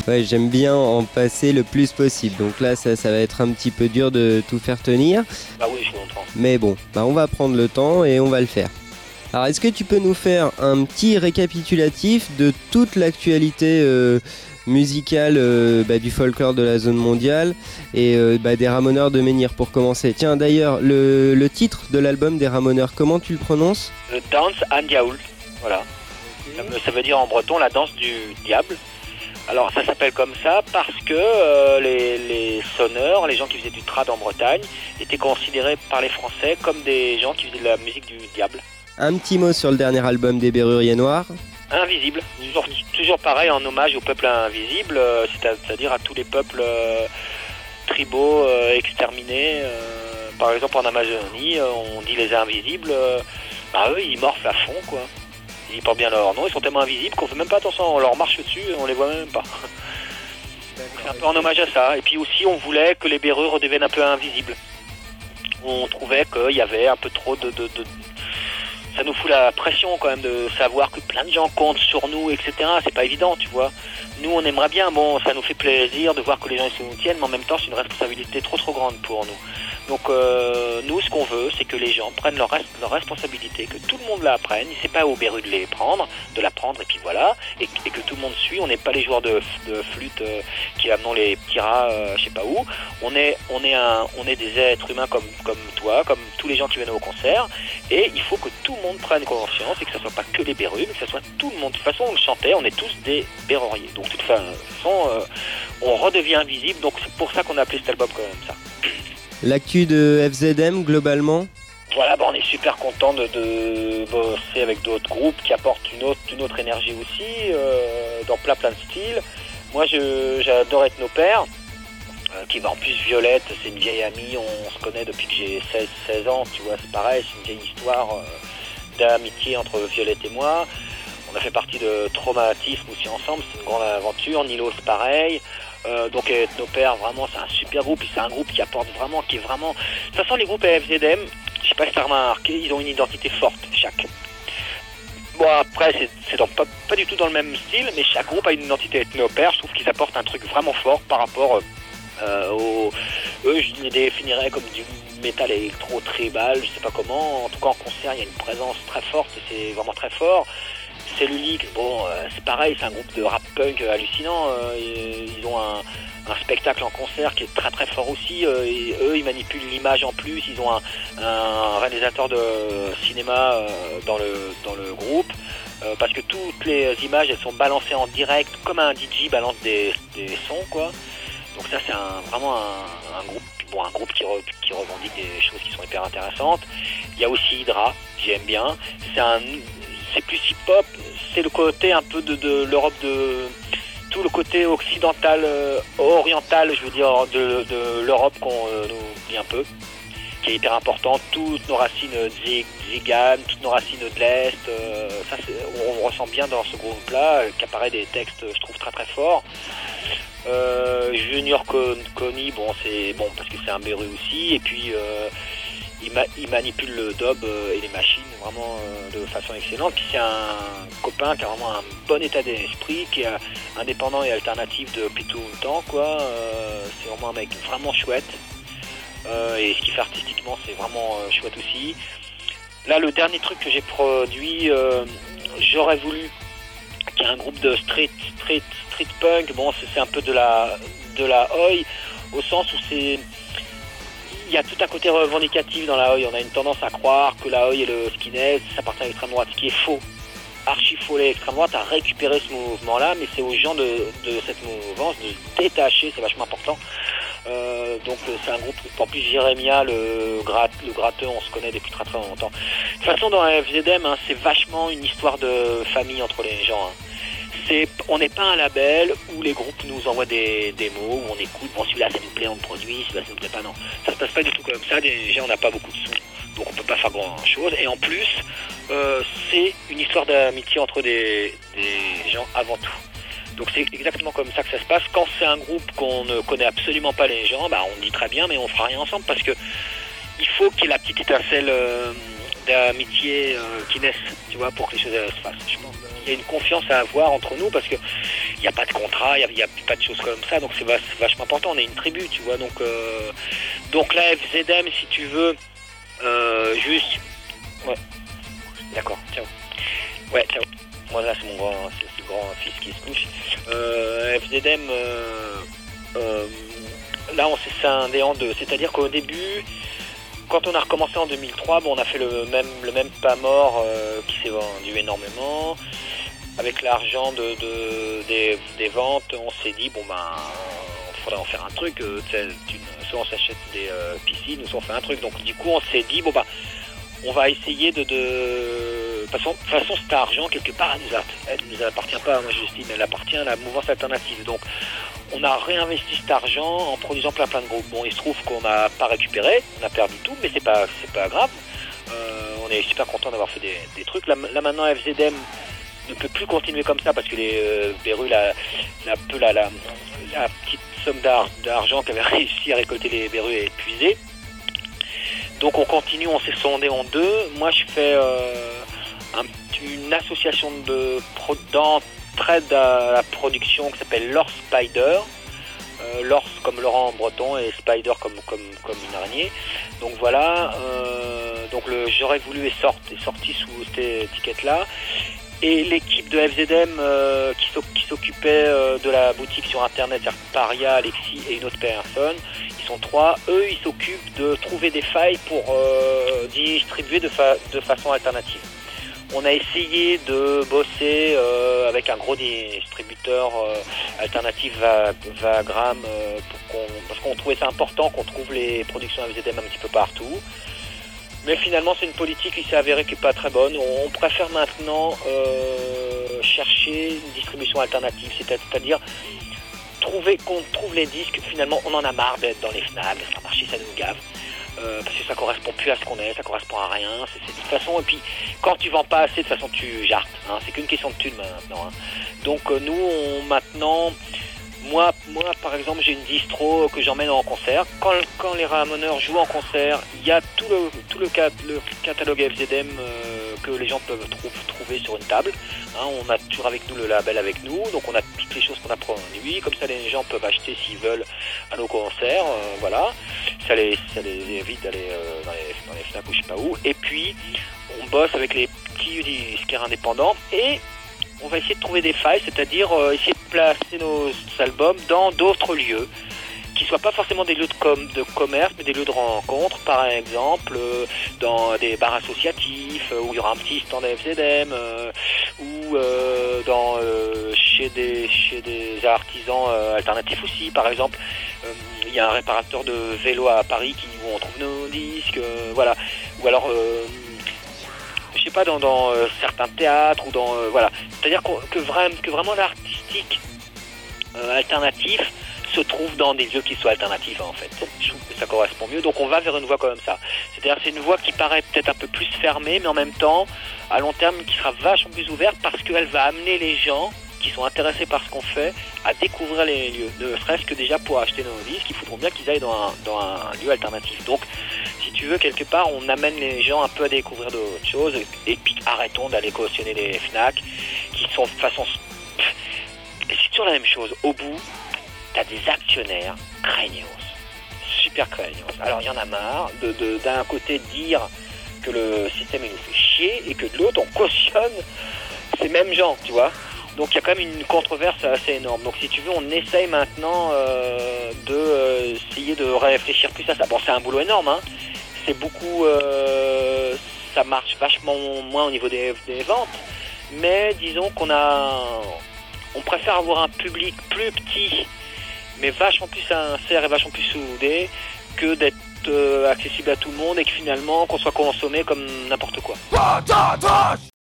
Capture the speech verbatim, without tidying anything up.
Ouais, j'aime bien en passer le plus possible. Donc là, ça, ça va être un petit peu dur de tout faire tenir. Bah oui, je comprends. Mais bon, bah on va prendre le temps et on va le faire. Alors, est-ce que tu peux nous faire un petit récapitulatif de toute l'actualité euh, musicale euh, bah, du folklore de la zone mondiale et euh, bah, des Ramoneurs de Menhir pour commencer? Tiens, d'ailleurs, le, le titre de l'album des Ramoneurs, comment tu le prononces? Le Dance an Diaoul, voilà. Okay. Ça veut dire en breton la danse du diable. Alors ça s'appelle comme ça parce que euh, les, les sonneurs, les gens qui faisaient du trad en Bretagne, étaient considérés par les Français comme des gens qui faisaient de la musique du diable. Un petit mot sur le dernier album des Berruriers Noirs. Invisible, toujours, toujours pareil en hommage au peuple invisible, euh, c'est-à-dire à tous les peuples euh, tribaux euh, exterminés. Euh, par exemple en Amazonie, euh, on dit les invisibles, euh, bah eux ils morflent à fond quoi. Ils portent bien leur nom, ils sont tellement invisibles qu'on fait même pas attention, on leur marche dessus et on les voit même pas. C'est un peu en hommage à ça. Et puis aussi on voulait que les Béreux redeviennent un peu invisibles. On trouvait qu'il y avait un peu trop de, de, de... Ça nous fout la pression quand même de savoir que plein de gens comptent sur nous, et cetera. C'est pas évident, tu vois. Nous on aimerait bien, bon ça nous fait plaisir de voir que les gens se nous tiennent, mais en même temps c'est une responsabilité trop trop grande pour nous. Donc euh, nous ce qu'on veut c'est que les gens prennent leur, res- leur responsabilité, que tout le monde la prenne, c'est pas aux Bérus de les prendre, de la prendre et puis voilà, et, et que tout le monde suit, on n'est pas les joueurs de, de flûte euh, qui amenons les petits rats euh, je sais pas où, on est, on est, un, on est des êtres humains comme, comme toi, comme tous les gens qui viennent au concert, et il faut que tout le monde prenne conscience et que ce soit pas que les Bérus, mais que ce soit tout le monde. De toute façon on le chantait, on est tous des Béroriers, donc de toute façon euh, on redevient invisible, donc c'est pour ça qu'on a appelé cet album comme ça. L'actu de F Z M globalement? Voilà, bah on est super content de, de bosser avec d'autres groupes qui apportent une autre, une autre énergie aussi, euh, dans plein plein de styles. Moi je, j'adore être nos pères, euh, qui va en plus Violette, c'est une vieille amie, on se connaît depuis que j'ai seize seize ans, tu vois, c'est pareil, c'est une vieille histoire euh, d'amitié entre Violette et moi. On a fait partie de Traumatisme aussi ensemble, c'est une grande aventure, Nilo c'est pareil. Euh, donc euh, nos pères vraiment c'est un super groupe, et c'est un groupe qui apporte vraiment, qui est vraiment... De toute façon les groupes F Z M, je sais pas si t'as remarqué, ils ont une identité forte chaque. Bon après c'est, c'est dans, pas, pas du tout dans le même style, mais chaque groupe a une identité. Nos pères, je trouve qu'ils apportent un truc vraiment fort par rapport euh, aux... Eux je les définirais comme du métal électro tribal, je sais pas comment, en tout cas en concert il y a une présence très forte, c'est vraiment très fort. Cellulique, bon, euh, c'est pareil, c'est un groupe de rap punk hallucinant. Euh, ils ont un, un spectacle en concert qui est très très fort aussi. Euh, et eux, ils manipulent l'image en plus. Ils ont un, un réalisateur de cinéma euh, dans le dans le groupe, euh, parce que toutes les images elles sont balancées en direct, comme un D J balance des, des sons, quoi. Donc ça, c'est un, vraiment un, un groupe. Bon, un groupe qui, re, qui revendique des choses qui sont hyper intéressantes. Il y a aussi Hydra, j'aime bien. C'est un c'est plus hip-hop, c'est le côté un peu de, de l'Europe, de tout le côté occidental, euh, oriental, je veux dire, de, de l'Europe qu'on euh, nous oublie un peu, qui est hyper important. Toutes nos racines tziganes, toutes nos racines de l'Est, euh, ça c'est, on, on ressent bien dans ce groupe-là, euh, qui apparaît des textes, je trouve, très très forts. Euh, Junior Connie, bon, c'est bon parce que c'est un Béru aussi, et puis euh, il, ma, il manipule le dub euh, et les machines vraiment euh, de façon excellente. Puis c'est un copain qui a vraiment un bon état d'esprit, qui est indépendant et alternatif depuis tout le temps, quoi. Euh, c'est vraiment un mec vraiment chouette. Euh, et ce qu'il fait artistiquement, c'est vraiment euh, chouette aussi. Là, le dernier truc que j'ai produit, euh, j'aurais voulu qu'il y ait un groupe de street, street, street punk. Bon, c'est, c'est un peu de la, de la oi, au sens où c'est... Il y a tout un côté revendicatif dans la oi. On a une tendance à croire que la oi et le skinhead, ça appartient à l'extrême droite, ce qui est faux. Archi faux. L'extrême droite a récupéré ce mouvement-là, mais c'est aux gens de, de cette mouvance de se détacher, c'est vachement important. Euh, donc c'est un groupe, en plus Jérémia, le, grat, le gratteux, on se connaît depuis très très longtemps. De toute façon, dans la F Z M, hein, c'est vachement une histoire de famille entre les gens. Hein. C'est, on n'est pas un label où les groupes nous envoient des démos, où on écoute, bon celui-là ça nous plaît, on le produit, celui-là ça nous plaît pas, non. Ça se passe pas du tout comme ça, déjà on n'a pas beaucoup de sous, donc on peut pas faire grand chose, et en plus, euh, c'est une histoire d'amitié entre des, des gens avant tout. Donc c'est exactement comme ça que ça se passe. Quand c'est un groupe qu'on ne connaît absolument pas les gens, bah on dit très bien, mais on fera rien ensemble, parce que il faut qu'il y ait la petite étincelle euh, d'amitié euh, qui naissent, tu vois, pour que les choses euh, se fassent. Je pense qu'il y a une confiance à avoir entre nous parce que il n'y a pas de contrat, il n'y a, a pas de choses comme ça, donc c'est vachement important. On est une tribu, tu vois, donc euh, donc la F Z M, si tu veux, euh, juste, ouais, d'accord, ciao, ouais, ciao. Moi là c'est mon grand, c'est le grand fils qui se couche. Euh, F Z M, euh, euh, là on s'est scindé en deux, c'est-à-dire qu'au début, quand on a recommencé en deux mille trois, bon, on a fait le même, le même pas mort euh, qui s'est vendu énormément. Avec l'argent de, de, des, des ventes, on s'est dit, bon ben, il faudrait en faire un truc. Euh, soit on s'achète des euh, piscines, soit on fait un truc. Donc du coup, on s'est dit, bon ben, on va essayer de... de... De toute façon, de toute façon, cet argent, quelque part, elle nous, a, elle nous appartient pas, moi j'estime, elle appartient à la mouvance alternative. Donc, on a réinvesti cet argent en produisant plein plein de groupes. Bon, il se trouve qu'on n'a pas récupéré, on a perdu tout, mais c'est pas, c'est pas grave. Euh, on est super content d'avoir fait des, des trucs. Là, là maintenant, F Z M ne peut plus continuer comme ça parce que les euh, Berus, la, la, la, la, la petite somme d'argent qu'avait réussi à récolter les Berus est épuisée. Donc on continue, on s'est sondé en deux. Moi, je fais euh, un, une association de pro, d'entraide à la production qui s'appelle Lors Spider. Euh, Lors comme Laurent en breton et Spider comme, comme, comme une araignée. Donc voilà, euh, donc le J'aurais voulu est sorti, est sorti sous cette étiquette-là. Et l'équipe de F Z M euh, qui s'occupait euh, de la boutique sur internet, c'est-à-dire Paria, Alexis et une autre personne, ils sont trois, eux ils s'occupent de trouver des failles pour euh, distribuer de, fa de façon alternative. On a essayé de bosser euh, avec un gros distributeur euh, alternatif Vagram euh, pour qu'on, parce qu'on trouvait ça important qu'on trouve les productions F Z M un petit peu partout. Mais finalement, c'est une politique qui s'est avérée qui n'est pas très bonne. On préfère maintenant euh, chercher une distribution alternative, c'est-à-dire trouver qu'on trouve les disques. Finalement, on en a marre d'être dans les Fnac, ça marche, ça nous gave. Euh, parce que ça correspond plus à ce qu'on est, ça correspond à rien. C'est de toute façon, et puis quand tu vends pas assez, de toute façon tu jartes. Hein, c'est qu'une question de thunes maintenant. Hein. Donc euh, nous, on, maintenant, moi, moi par exemple, j'ai une distro que j'emmène en concert. Quand, quand les Ramoneurs jouent en concert, il y a tout le, tout le, cat, le catalogue F Z M euh, que les gens peuvent trou trouver sur une table. Hein, on a toujours avec nous le label avec nous, donc on a toutes les choses qu'on a produit. Comme ça, les gens peuvent acheter s'ils veulent à nos concerts. Euh, voilà, ça les, ça les évite d'aller euh, dans, les, dans les Fnac ou je sais pas où. Et puis, on bosse avec les petits disquaires indépendants et on va essayer de trouver des failles, c'est-à-dire euh, essayer de placer nos albums dans d'autres lieux, qui ne soient pas forcément des lieux de, com de commerce, mais des lieux de rencontre, par exemple, euh, dans des bars associatifs, euh, où il y aura un petit stand F Z M, euh, ou euh, dans, euh, chez, des, chez des artisans euh, alternatifs aussi, par exemple. Euh, il y a un réparateur de vélo à Paris qui, où on trouve nos disques, euh, voilà. Ou alors... Euh, je sais pas, dans, dans euh, certains théâtres ou dans euh, voilà, c'est-à-dire que, que, vra que vraiment l'artistique euh, alternatif se trouve dans des lieux qui soient alternatifs en fait. Je trouve que ça correspond mieux, donc on va vers une voie comme ça. C'est-à-dire c'est une voie qui paraît peut-être un peu plus fermée, mais en même temps à long terme qui sera vachement plus ouverte parce qu'elle va amener les gens qui sont intéressés par ce qu'on fait à découvrir les lieux. Ne serait-ce que déjà pour acheter nos disques, il faudra bien qu'ils aillent dans un, dans un lieu alternatif. Donc si tu veux, quelque part, on amène les gens un peu à découvrir d'autres choses et puis arrêtons d'aller cautionner les Fnac qui sont de façon... C'est toujours la même chose. Au bout, t'as des actionnaires craignos, super craignos. Alors il y en a marre de, de, d'un côté dire que le système il nous fait chier et que de l'autre on cautionne ces mêmes gens, tu vois. Donc il y a quand même une controverse assez énorme. Donc si tu veux, on essaye maintenant euh, de euh, essayer de réfléchir plus à ça. Bon, c'est un boulot énorme, hein. C'est beaucoup, euh, ça marche vachement moins au niveau des, des ventes. Mais disons qu'on a, on préfère avoir un public plus petit, mais vachement plus sincère et vachement plus soudé, que d'être euh, accessible à tout le monde et que finalement qu'on soit consommé comme n'importe quoi.